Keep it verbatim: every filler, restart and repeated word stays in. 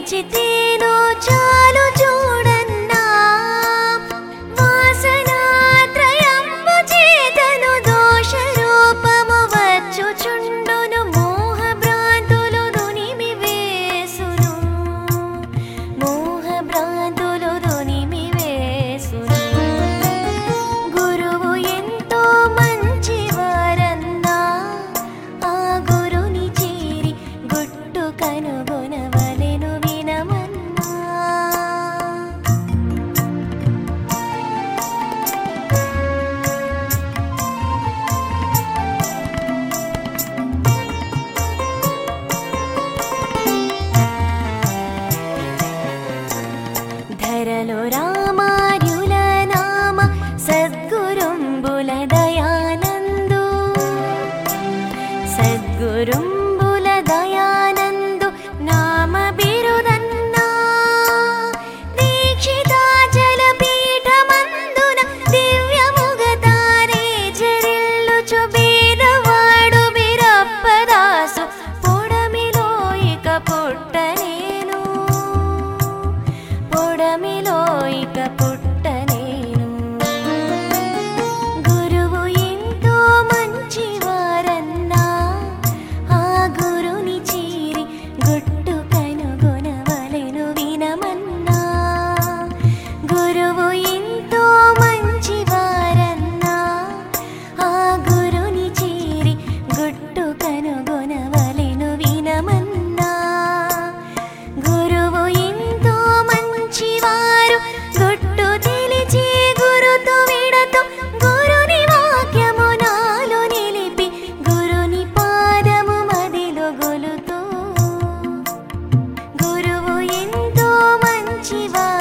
పిలిచితేను చాలు చూడన్నా వాసనాత్రయంబు చేతను దోష రూపము వచ్చుచుండును మోహ భ్రాంతులు దునిమి వేసును మోహ భ్రాంతులు దునిమి వేసును గురువు ఎంతో మంచివారన్నా ఆ గురుని చేరి గుట్టు కనుగొనవలెను వినమన్నా ధరలో రామార్యుల నామ సద్గురుంబుల దయానందు సద్గురుంబుల దయానందు నామ బిరుదన్నా దీక్షితాచల పీఠమందున దివ్యముగతారే జరిల్లుచు బీదవాడు బిరప్పదాసు పొడమిలో ఇక పుట్టనేను పొడమిలో ఇక పుట్టనేను గురువు ఎంతో మంచివారన్నా ఆ గురుని చేరి గుట్టు కనుగొనవలెను వినమన్నా గురువు ఎంతో మంచివారన్నా ఆ గురుని చేరి గుట్టు కనుగొనవలెను వినమన్నా గురువు ఎంతో మంచివారు గుట్టు తెలిచి గురుతో విడతో గురుని వాక్యము నాలో నిలిపి గురుని పాదము మదిలో గొలుతూ గురువు ఎంతో మంచివారు